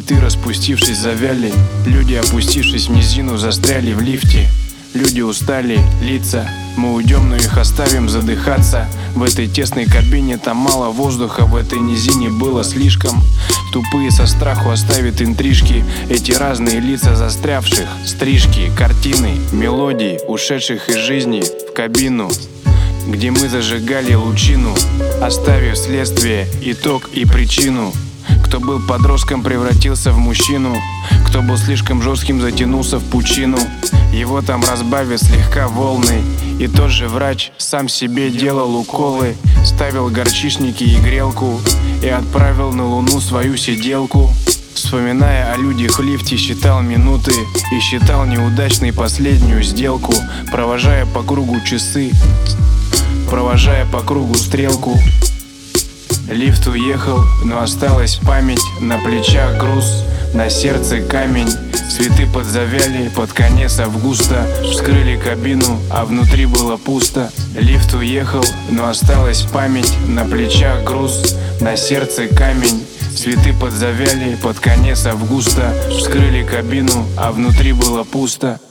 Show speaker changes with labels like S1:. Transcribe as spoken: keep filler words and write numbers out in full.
S1: Цветы, распустившись, завяли. Люди, опустившись в низину, застряли в лифте. Люди устали, лица. Мы уйдем, но их оставим задыхаться. В этой тесной кабине там мало воздуха. В этой низине было слишком. Тупые со страху оставят интрижки. Эти разные лица застрявших. Стрижки, картины, мелодии, ушедших из жизни в кабину, где мы зажигали лучину, оставив следствие, итог и причину. Кто был подростком, превратился в мужчину. Кто был слишком жестким, затянулся в пучину. Его там разбавят слегка волны. И тот же врач сам себе делал уколы, ставил горчишники и грелку, и отправил на луну свою сиделку. Вспоминая о людях в лифте, считал минуты и считал неудачной последнюю сделку, провожая по кругу часы, провожая по кругу стрелку. Лифт уехал, но осталась память. На плечах груз, на сердце камень. Цветы подзавяли под конец августа. Вскрыли кабину, а внутри было пусто. Лифт уехал, но осталась память. На плечах груз, на сердце камень. Цветы подзавяли под конец августа. Вскрыли кабину, а внутри было пусто.